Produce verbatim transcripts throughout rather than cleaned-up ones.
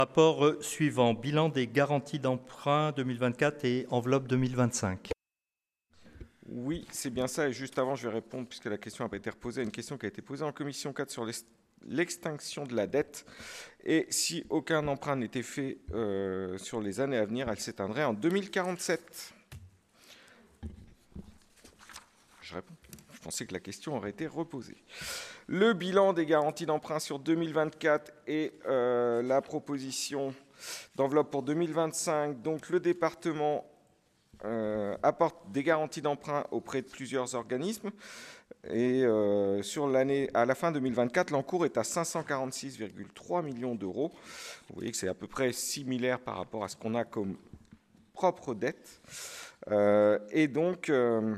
Rapport suivant, bilan des garanties d'emprunt deux mille vingt-quatre et enveloppe deux mille vingt-cinq. Oui, c'est bien ça. Et juste avant, je vais répondre, puisque la question n'a pas été reposée, à une question qui a été posée en commission quatre sur l'extinction de la dette. Et si aucun emprunt n'était fait euh, sur les années à venir, elle s'éteindrait en deux mille quarante-sept. Je réponds. Je pensais que la question aurait été reposée. Le bilan des garanties d'emprunt sur deux mille vingt-quatre et euh, la proposition d'enveloppe pour deux mille vingt-cinq. Donc le département euh, apporte des garanties d'emprunt auprès de plusieurs organismes. Et euh, sur l'année, à la fin deux mille vingt-quatre, l'encours est à cinq cent quarante-six virgule trois millions d'euros. Vous voyez que c'est à peu près similaire par rapport à ce qu'on a comme propre dette. Euh, et donc... Euh,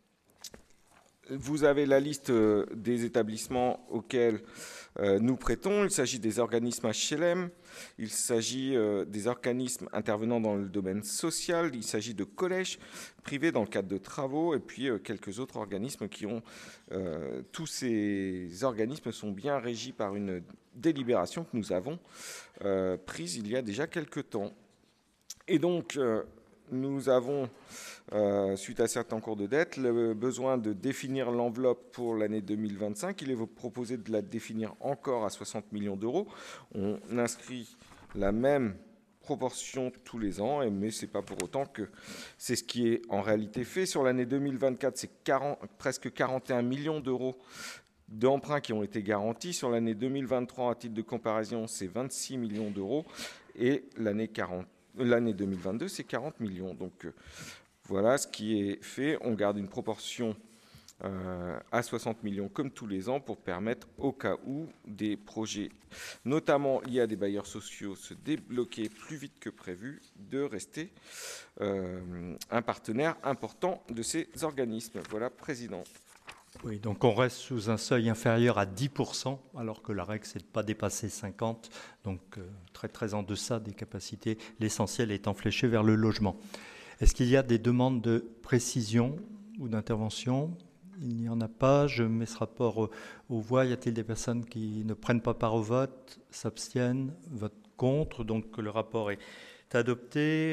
Vous avez la liste des établissements auxquels euh, nous prêtons. Il s'agit des organismes H L M, il s'agit euh, des organismes intervenant dans le domaine social, il s'agit de collèges privés dans le cadre de travaux, et puis euh, quelques autres organismes qui ont... Euh, tous ces organismes sont bien régis par une délibération que nous avons euh, prise il y a déjà quelques temps. Et donc... Euh, Nous avons, euh, suite à certains cours de dette, le besoin de définir l'enveloppe pour l'année deux mille vingt-cinq. Il est proposé de la définir encore à soixante millions d'euros. On inscrit la même proportion tous les ans, mais ce n'est pas pour autant que c'est ce qui est en réalité fait. Sur l'année deux mille vingt-quatre, c'est presque quarante et un millions d'euros d'emprunts qui ont été garantis. Sur l'année deux mille vingt-trois, à titre de comparaison, c'est vingt-six millions d'euros. Et l'année quarante. L'année deux mille vingt-deux, c'est quarante millions. Donc euh, voilà ce qui est fait. On garde une proportion euh, à soixante millions comme tous les ans pour permettre au cas où des projets, notamment liés à des bailleurs sociaux, se débloquer plus vite que prévu, de rester euh, un partenaire important de ces organismes. Voilà, Président. Oui, donc on reste sous un seuil inférieur à dix pour cent, alors que la règle, c'est de ne pas dépasser cinquante, donc euh, très très en deçà des capacités, l'essentiel étant fléché vers le logement. Est-ce qu'il y a des demandes de précision ou d'intervention? Il n'y en a pas. Je mets ce rapport aux voix. Y a-t-il des personnes qui ne prennent pas part au vote, s'abstiennent, votent contre? Donc le rapport est adopté.